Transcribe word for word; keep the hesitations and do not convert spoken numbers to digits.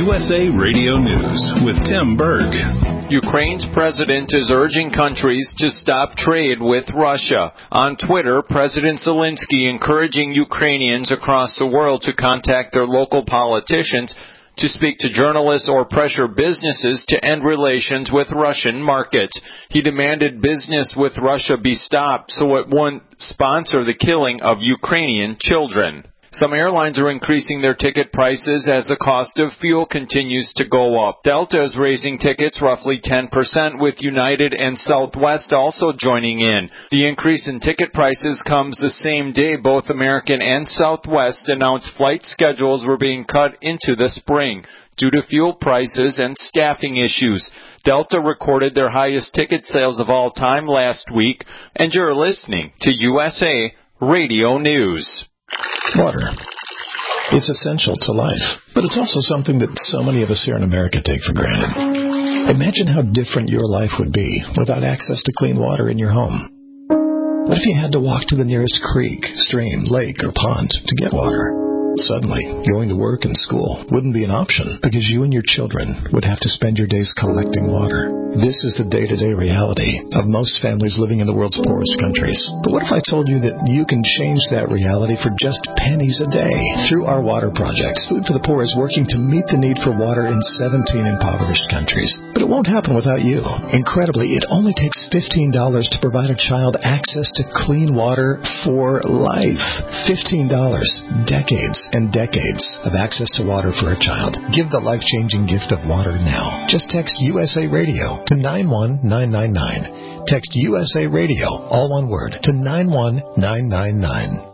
U S A Radio News with Tim Berg. Ukraine's president is urging countries to stop trade with Russia. On Twitter, President Zelensky encouraging Ukrainians across the world to contact their local politicians to speak to journalists or pressure businesses to end relations with Russian markets. He demanded business with Russia be stopped so it wouldn't sponsor the killing of Ukrainian children. Some airlines are increasing their ticket prices as the cost of fuel continues to go up. Delta is raising tickets roughly ten percent, with United and Southwest also joining in. The increase in ticket prices comes the same day both American and Southwest announced flight schedules were being cut into the spring due to fuel prices and staffing issues. Delta recorded their highest ticket sales of all time last week, and you're listening to U S A Radio News. Water. It's essential to life, but it's also something that so many of us here in America take for granted. Imagine how different your life would be without access to clean water in your home. What if you had to walk to the nearest creek, stream, lake, or pond to get water? Suddenly, going to work and school wouldn't be an option because you and your children would have to spend your days collecting water. This is the day-to-day reality of most families living in the world's poorest countries. But what if I told you that you can change that reality for just pennies a day? Through our water projects, Food for the Poor is working to meet the need for water in seventeen impoverished countries. But it won't happen without you. Incredibly, it only takes fifteen dollars to provide a child access to clean water for life. fifteen dollars. Decades and decades of access to water for a child. Give the life-changing gift of water now. Just text U S A Radio to nine one nine nine nine. Text U S A Radio, all one word, to nine one nine nine nine.